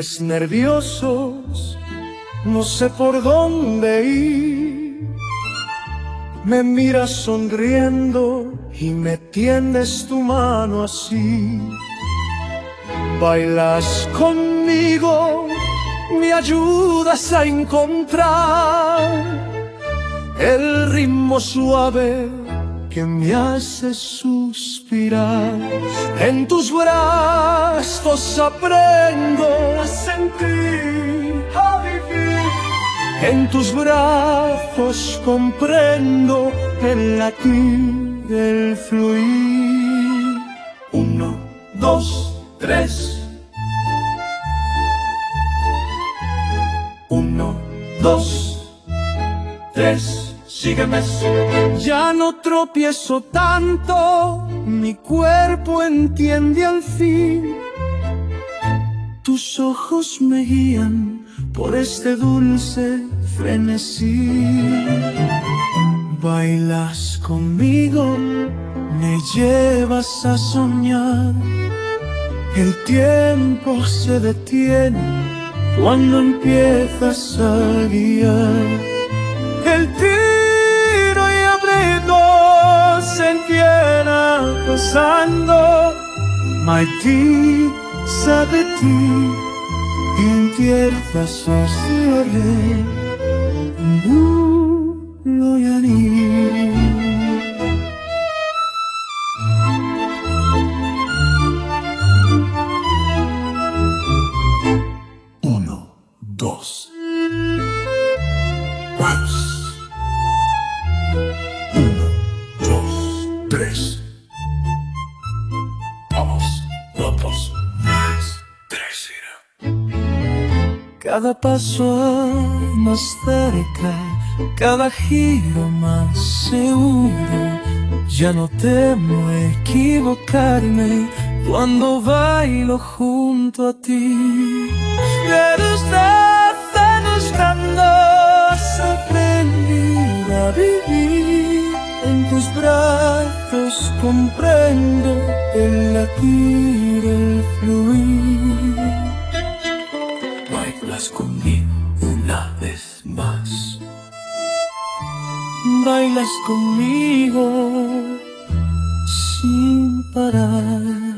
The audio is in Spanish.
tienes nerviosos, no sé por dónde ir. Me miras sonriendo y me tiendes tu mano así. Bailas conmigo, me ayudas a encontrar el ritmo suave que me hace suspirar. En tus brazos aprendo a sentir, a vivir. En tus brazos comprendo el latir, el fluir. 1, 2, 3. 1, 2, 3. Sígueme. Ya no tropiezo tanto, mi cuerpo entiende al fin. Tus ojos me guían por este dulce frenesí. Bailas conmigo, me llevas a soñar. El tiempo se detiene cuando empiezas a guiar. El tiro y abrigo se entiende pasando. My dear, sabe ti, intierta sociale, lo yani. 1, 2. 1, 2, 3. Vamos, vamos. 3. Cada paso más cerca, cada giro más seguro. Ya no temo equivocarme cuando bailo junto a ti. Desde hace años cuando aprendí a vivir, en tus brazos comprendo el latir, el fluir. Bailas conmigo una vez más. Bailas conmigo sin parar.